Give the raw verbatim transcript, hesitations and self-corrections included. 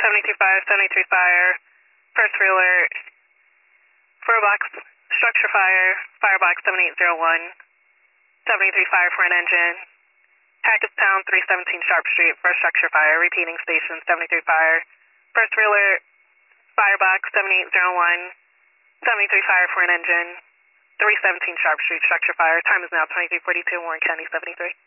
seventy-two five, seventy-three fire, first reeler, four box, structure fire, firebox seven eight zero one, seventy-three fire for an engine, Hackettstown three seventeen Sharp Street, first structure fire, repeating station seventy-three fire, first reeler, firebox seven eight zero one, seventy-three fire for an engine, three seventeen Sharp Street, structure fire, time is now twenty-three forty-two, Warren County seventy-three.